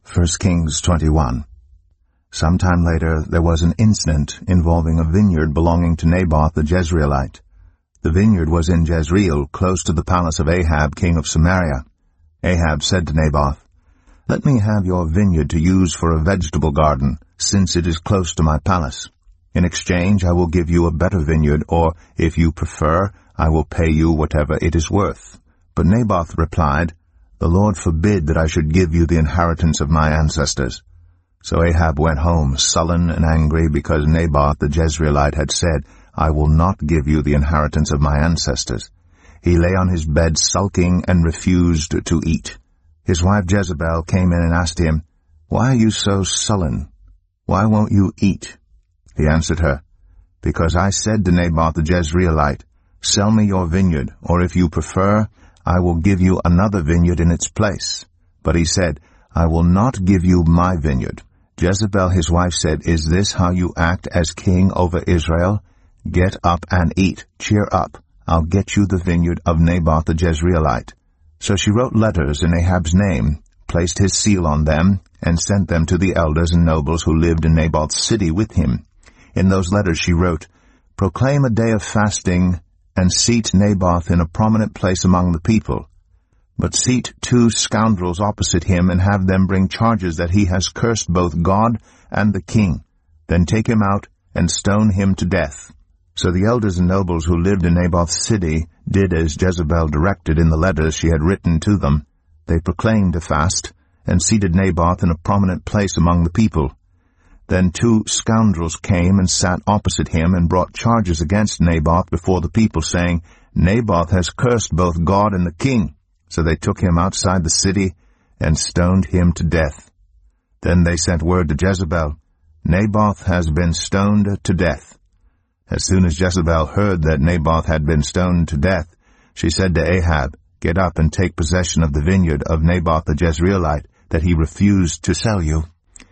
1 Kings 21. Sometime later there was an incident involving a vineyard belonging to Naboth the Jezreelite. The vineyard was in Jezreel, close to the palace of Ahab, king of Samaria. Ahab said to Naboth, "Let me have your vineyard to use for a vegetable garden, since it is close to my palace. In exchange I will give you a better vineyard, or, if you prefer, I will pay you whatever it is worth." But Naboth replied, "The Lord forbid that I should give you the inheritance of my ancestors." So Ahab went home, sullen and angry, because Naboth the Jezreelite had said, "I will not give you the inheritance of my ancestors." He lay on his bed sulking and refused to eat. His wife Jezebel came in and asked him, "Why are you so sullen? Why won't you eat?" He answered her, "Because I said to Naboth the Jezreelite, 'Sell me your vineyard, or if you prefer, I will give you another vineyard in its place.' But he said, 'I will not give you my vineyard.' Jezebel his wife said, 'Is this how you act as king over Israel? Get up and eat. Cheer up. I'll get you the vineyard of Naboth the Jezreelite.' So she wrote letters in Ahab's name, placed his seal on them, and sent them to the elders and nobles who lived in Naboth's city with him. In those letters she wrote, 'Proclaim a day of fasting, and seat Naboth in a prominent place among the people. But seat 2 scoundrels opposite him, and have them bring charges that he has cursed both God and the king. Then take him out and stone him to death.' So the elders and nobles who lived in Naboth's city did as Jezebel directed in the letters she had written to them. They proclaimed a fast, and seated Naboth in a prominent place among the people. Then 2 scoundrels came and sat opposite him, and brought charges against Naboth before the people, saying, 'Naboth has cursed both God and the king.' So they took him outside the city, and stoned him to death. Then they sent word to Jezebel, 'Naboth has been stoned to death.' As soon as Jezebel heard that Naboth had been stoned to death, she said to Ahab, 'Get up and take possession of the vineyard of Naboth the Jezreelite that he refused to sell you.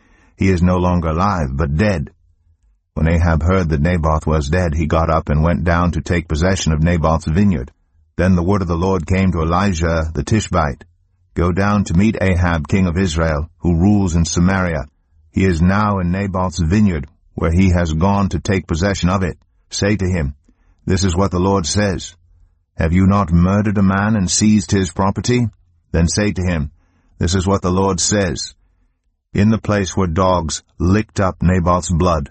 He is no longer alive, but dead.' When Ahab heard that Naboth was dead, he got up and went down to take possession of Naboth's vineyard. Then the word of the Lord came to Elijah the Tishbite, 'Go down to meet Ahab king of Israel, who rules in Samaria. He is now in Naboth's vineyard, where he has gone to take possession of it. Say to him, This is what the Lord says. Have you not murdered a man and seized his property? Then say to him, This is what the Lord says. In the place where dogs licked up Naboth's blood,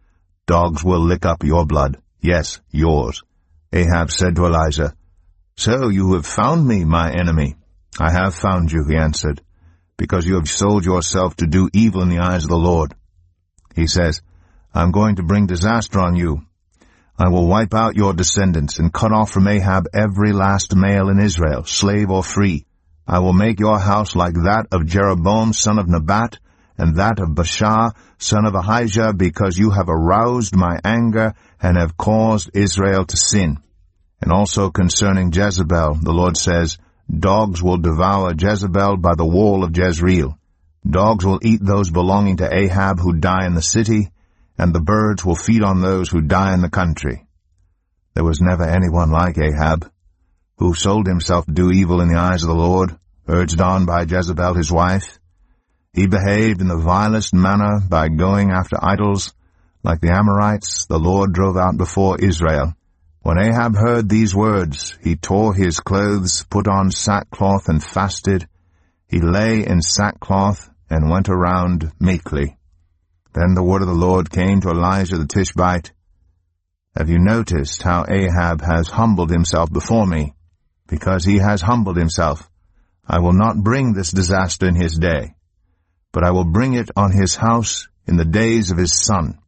dogs will lick up your blood, yes, yours.' Ahab said to Elijah, 'So you have found me, my enemy.' 'I have found you,' he answered, 'because you have sold yourself to do evil in the eyes of the Lord.' He says, 'I'm going to bring disaster on you. I will wipe out your descendants and cut off from Ahab every last male in Israel, slave or free. I will make your house like that of Jeroboam son of Nebat, and that of Baasha son of Ahijah, because you have aroused my anger and have caused Israel to sin.' And also concerning Jezebel, the Lord says, 'Dogs will devour Jezebel by the wall of Jezreel. Dogs will eat those belonging to Ahab who die in the city, and the birds will feed on those who die in the country.' There was never anyone like Ahab, who sold himself to do evil in the eyes of the Lord, urged on by Jezebel his wife. He behaved in the vilest manner by going after idols. Like the Amorites, the Lord drove out before Israel. When Ahab heard these words, he tore his clothes, put on sackcloth, and fasted. He lay in sackcloth and went around meekly. Then the word of the Lord came to Elijah the Tishbite, 'Have you noticed how Ahab has humbled himself before me? Because he has humbled himself, I will not bring this disaster in his day, but I will bring it on his house in the days of his son.'